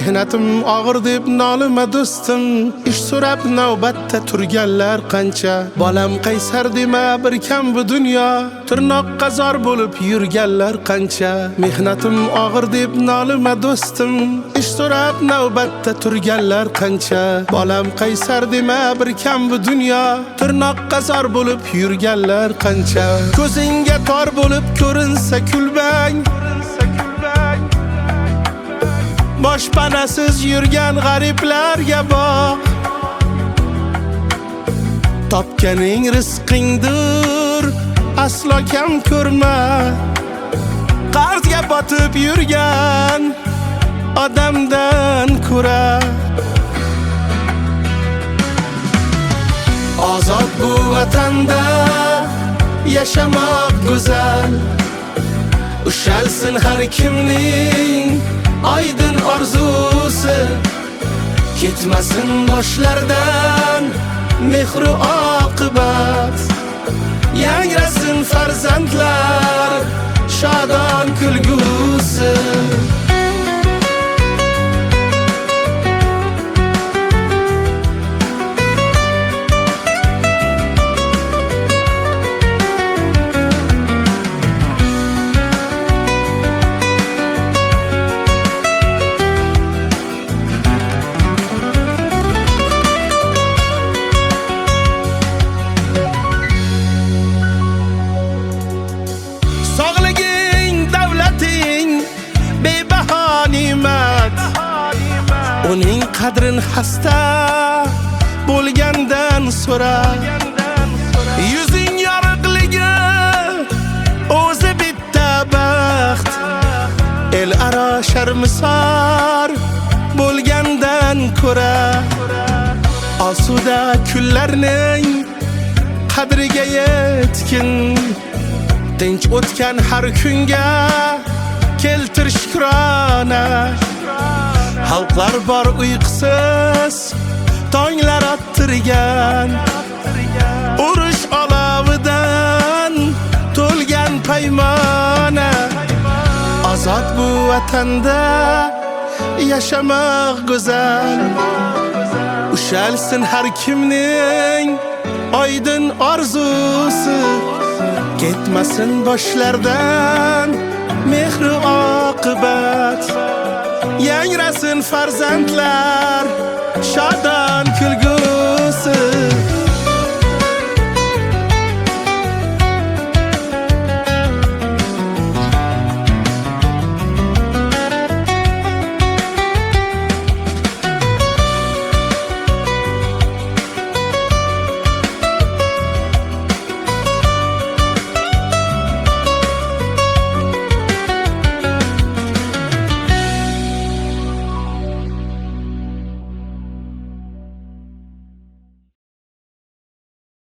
Mehnatim og'ir deb nolima do'stim, ish so'rab navbatda turganlar qancha. Bolam qaysar dema bir kam bu dunyo, tirnoqqa zor bo'lib yurganlar qancha. Mehnatim og'ir deb nolima do'stim, ish so'rab navbatda turganlar qancha. Bolam qaysar dema bir kam bu dunyo, tirnoqqa zor bo'lib yurganlar qancha. Ko'zingga tor bo'lib ko'rinsa kulbang, boshpanasiz yurgan g'ariblarga boq. Topganing rizqingdir, aslo kam ko'rma. Qarzga botib yurgan odamdan ko'ra ozod bu vatanda yashamoq go'zal. Ushalsin har kimning oydin orzusi, ketmasin boshlardan mehru oqibat. Yangrasin farzandlar shodon kulgusi. Uning qadrin hasta bo'lgandan so'ra. Yuzing yorug'ligi o'zi bitta baxt, el aro sharmisor bo'lgandan ko'ra. Osuda kunlarning qadriga yetkin, tinch o'tgan har kunga keltir shukrona. Xalqlar bor uyqusiz tonglar ottirgan, urush olovidan to'lgan paymona. Ozod bu vatanda yashamoq go'zal. Ushalsin har kimning oydin orzusi, ketmasin boshlardan mehru oqibat. Yangrasin farzandlar shodon